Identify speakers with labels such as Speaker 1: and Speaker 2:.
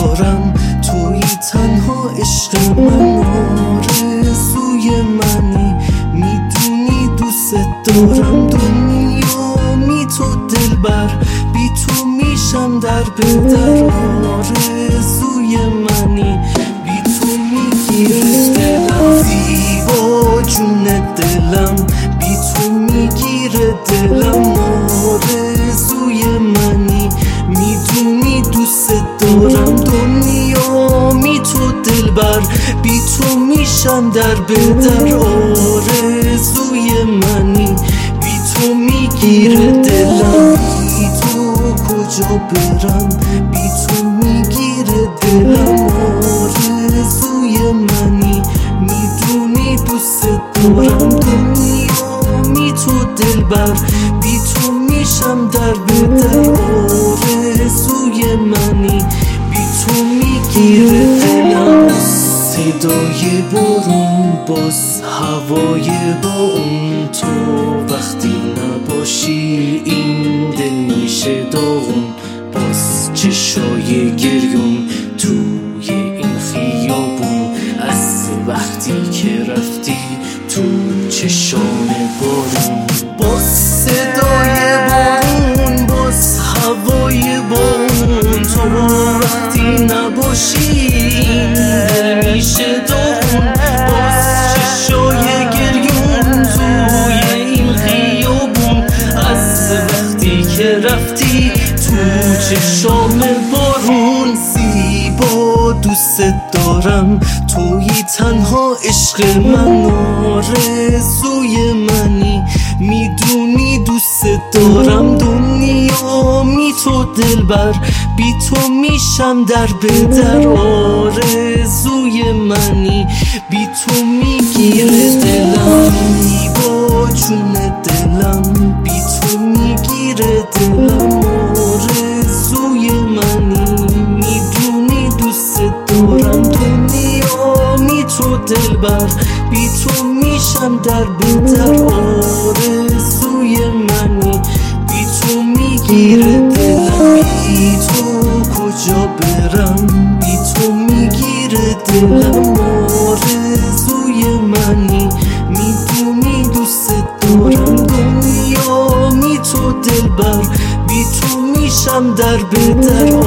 Speaker 1: دارم، توی تنها عشق من، آرزوی منی، میدونی دوست دارم. دنیا تو دلبر، بی تو میشم در بدر، آرزوی منی، بی تو میگیره دلم. زیبا جون دلم، بی تو میگیره دلم، آرزوی منی، میدونی دوست دارم. دنیا تو دلبر، بی تو میشم در بدر، آرزوی منی، بی تو میگیره دلم. بی تو کجا برم، بی تو میگیره دلم، آرزوی منی، میدونی دوست دارم. دنیا تو دلبر، بی تو میشم در بدر، آرزوی منی، بی تو میگیره دلم. صدای بارون، باز هوای بارون، تو وقتی نباشی این دل میشه داغون. باز چشای گریون توی این خیابون، از وقتی که رفتی تو چشام بارون. باز صدای بارون، باز هوای بارون، تو وقتی نباشی این دل میشه داغون. باز چشای گریون توی این خیابون، از وقتی که رفتی تو چشام بارون. زیبا دوست دارم، توی تنها عشق من، آرزوی منی، میدونی دوست دارم. دنیا تو دلبر، بی تو میشم در بدر، آرزوی منی، بی تو میگیره دلم. زیبا جون دلم، بی تو میگیره دلم، آرزوی منی، میدونی دوست دارم. دنیا تو دلبر، بی تو میشم در بدر، آرزوی منی، بی تو میگیره دلم. بی تو کجا برم، بی تو میگیره دلم، آرزوی منی، میدونی دوست دارم. دنیا تو دلبر، بی تو میشم در بدر،